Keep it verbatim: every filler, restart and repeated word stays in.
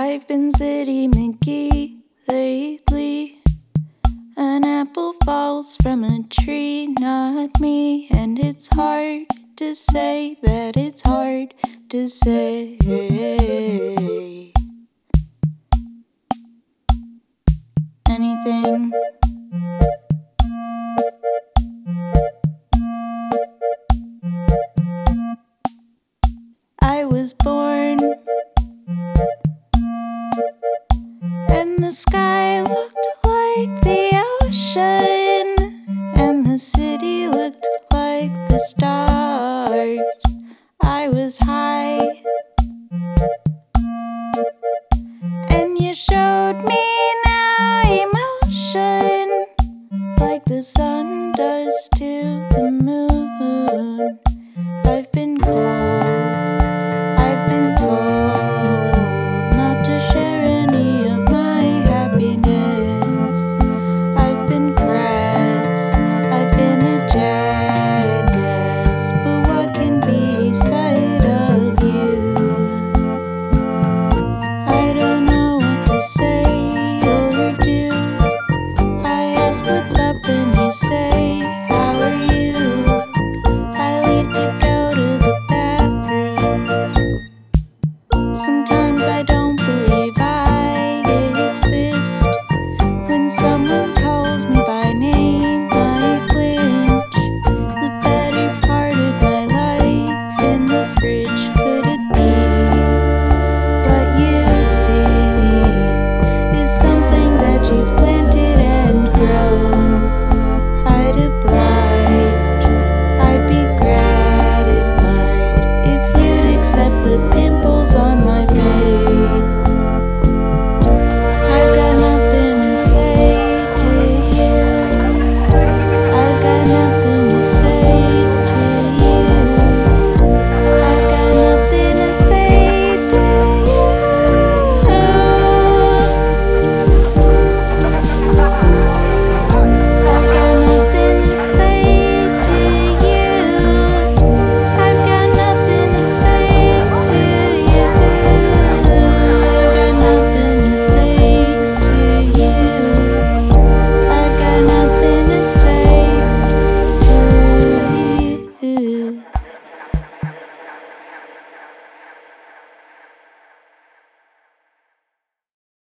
I've been City McGee lately. An apple falls from a tree, not me. And it's hard to say that it's hard to say. Anything. I was born, and the sky looked like the ocean, and the city looked like the stars. I was high